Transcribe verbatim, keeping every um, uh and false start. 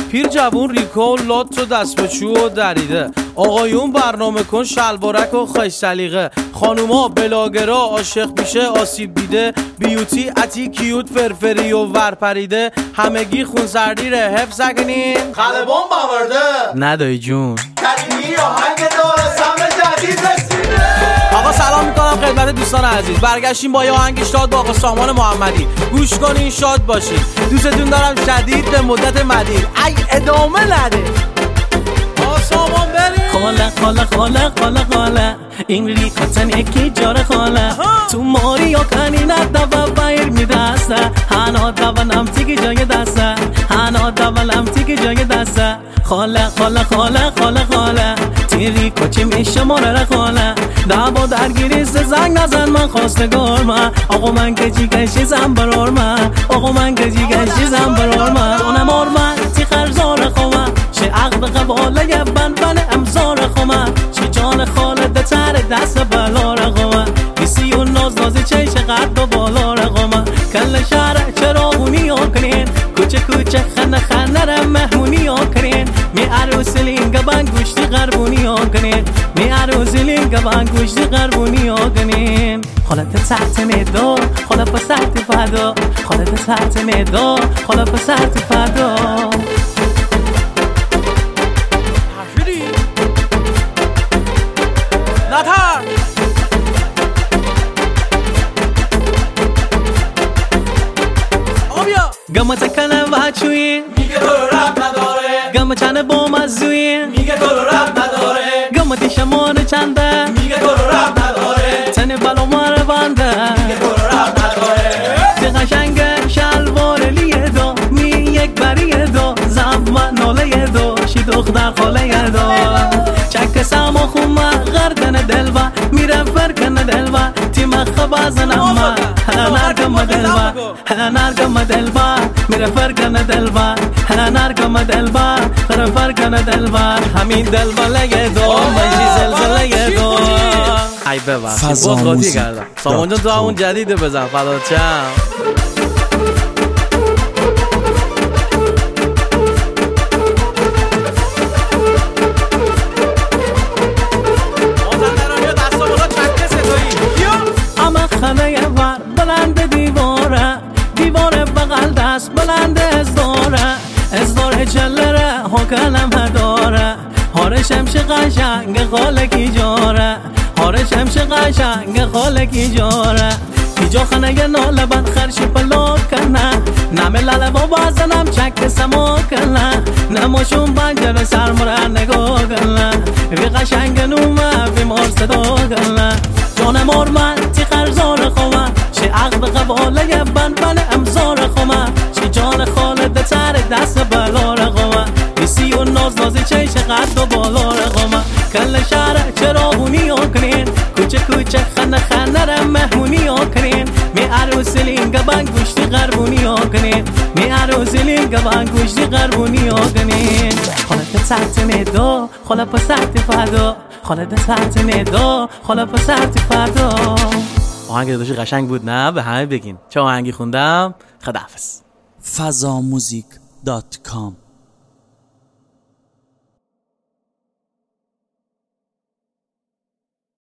پیر جوون ریکو لات و دست به چوب و دریده، آقایون برنامه کن شلوارک و خیش سلیقه، خانوما بلاگرا عاشق میشه آسیب دیده، بیوتی اتی کیوت فرفری و ورپریده، همگی خونسردی ره حفظ کنین خلبان باورده ندایی جون کلیمی آهنگ داره سم جدید رسیده. آقا سلام میکنم خدمت دوستان عزیز، برگشتیم با یه آهنگ شاد با آقا سامان محمدی. گوش کنین شاد باشین، دوستتون دارم شدید به مدت مدید. ای ادامه نده آقا سامان بریم. خاله خاله خاله خاله خاله این ریکاتن یکی جاره خاله تو ماری یا کنی ندوه بایر میدسته هانا دوانم تیگی جای دسته هانا دوانم تیگی جای دسته خاله خاله خاله خاله خاله تیری کچی میشه ماره خاله دعوا درگیری زنگ نزن من خواستگار من آقا من کجی کشی زن برار من آقا من کجی کشی زن برار من دونم آر من تی خرزار خومه چه عقد قباله بن بن امزار خومه چه جان خالد تر دست بلا رقمه کسی اون ناز نازی چه قد و بالا رقمه کل شهر چراغونی ها کنین کوچه کوچه خنه خنه را مهمونی ها کنین می عروس لینگا بانگوشتی غربونی ها کنین می عروس لینگا بانگوشتی غربونی ها کنین خالت ساعت میدو خاله پا ساعت فدا خالت ساعت میدو خاله پا ساعت فدا نتر آقا بیا گمت کنه وچوی میگه تو رو رب نداره گم چنه با مزوی میگه تو رو رب نداره گمتی شمان چنده میگه تو رو رب نداره تن بلا مار بنده میگه تو رو رب نداره به قشنگ شلوار لیه دو می یک بریه دو زمان ناله دو شی دختر خاله دو چک سما خومه غردن دلوا میره فرکن دلوا تیم خبازن اما نرگم دلوا نرگم دلوا میره فرکن دلوا نرگم دلوا خر فرکن دلوا همین دلوا لگه دو مجی زلزله دو ای ببخشید با خودی کردم. سامان جان تو همون جدیده بزن فدات شم. خنه ور بلند دیواره دیواره بغل دست بلند ازداره ازداره چلره حکلم هداره هاره شمش قشنگ خالکی جاره هاره شمش قشنگ خالکی جاره ایجا خنه ناله بند خرشی پلو کنه نمه لاله با بازنم چک سما کنه نماشون بنجر سرمره نگاه کنه وی قشنگ نومه وی مار صدا کنه جان مار تی خرزار خومه چه عقد قباله بن بن امزار خومه چه جان خالد تر دست بلا رقمه ایسی و ناز نازی چه قد و بالا رقمه کل شهر چراغونی ها کنین کوچه کوچه خنه خنه را مهمونی ها کنین می عروس لینگا بانگوشتی غربونی ها کنین می عروس لینگا بانگوشتی غربونی ها کنین خالت ساعت میدو خاله پا ساعت فدا خالت ساعت میدو خاله پا ساعت فدا. آهنگ داداشی قشنگ بود نه؟ به همه بگین چه آهنگی خوندم. خداحافظ. فضاموزیک دات کام